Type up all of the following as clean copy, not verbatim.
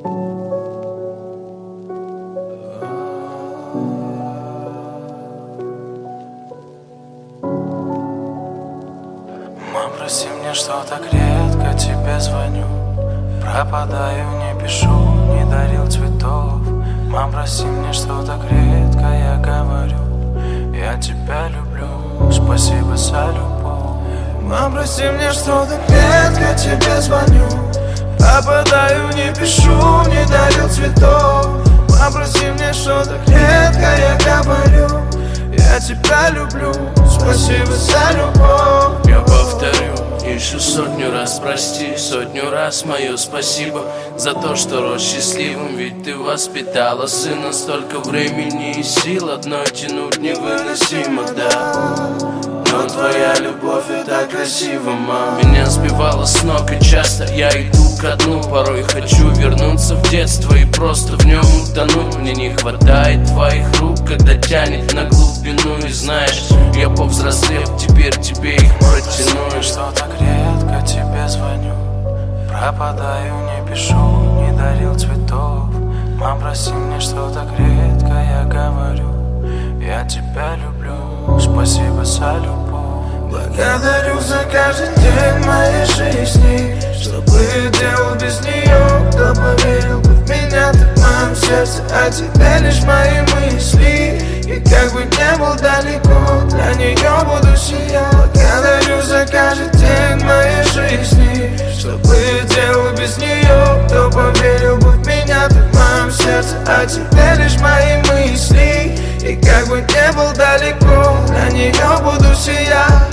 Мам, прости мне, что так редко тебе звоню. Пропадаю, не пишу, не дарил цветов. Мам, прости мне, что так редко я говорю: я тебя люблю, спасибо за любовь. Мам, прости мне, что так редко тебе звоню. Пропадаю, не пишу, не дарил цветов. Мам, прости мне, что так редко я говорю: я тебя люблю, спасибо за любовь. Я повторю еще 100 раз прости, 100 раз мое спасибо за то, что рос счастливым. Ведь ты воспитала сына, столько времени и сил одной тянуть невыносимо, да. Но твоя любовь — это красиво, мам. Меня сбивало с ног, и часто я иду ко дну. Порой хочу вернуться в детство и просто в нем утонуть. Мне не хватает твоих рук, когда тянет на глубину. И знаешь, я повзрослев, теперь тебе их протяну. Что так редко тебе звоню. Пропадаю, не пишу, не дарил цветов. Мам, прости мне, что так редко я говорю: я тебя люблю, спасибо за любовь. Благодарю за каждый день моей жизни. Что бы я делал без нее? Кто поверил бы в меня так в моем сердце? А тебе лишь мои мысли. И как бы не был далеко, для нее буду сиять. Благодарю за каждый день моей жизни. Что бы я делал без нее? Кто поверил бы в меня так в моем сердце? А тебе лишь мои мысли. И как бы не был далеко, для нее буду сиять.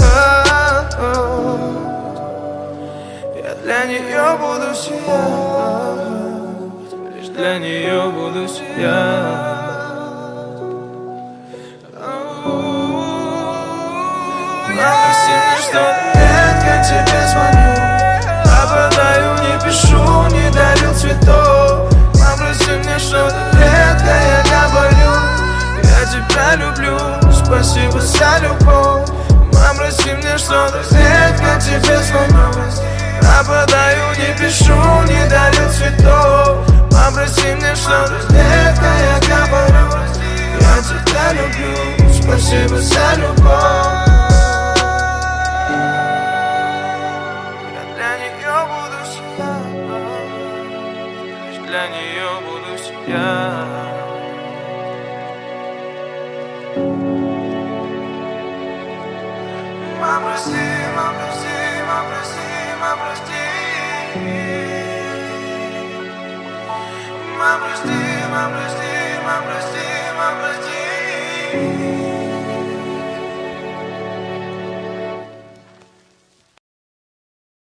Я для нее буду сиять. Лишь для нее буду сиять. Мам, прости мне, что редко тебе звоню. Пропадаю, не пишу, не дарил цветов. Мам, прости мне, что редко я говорю: я тебя люблю, спасибо за любовь. Мам, прости мне, что редко тебе звоню. Пропадаю, не пишу, не дарил цветов. Мам, прости мне, что редко я говорю: я тебя люблю, спасибо за любовь. Для нее буду сиять. Мам, прости, мам, прости, мам, прости, мам, прости. Мам, прости, мам, прости, мам, прости, мам, прости.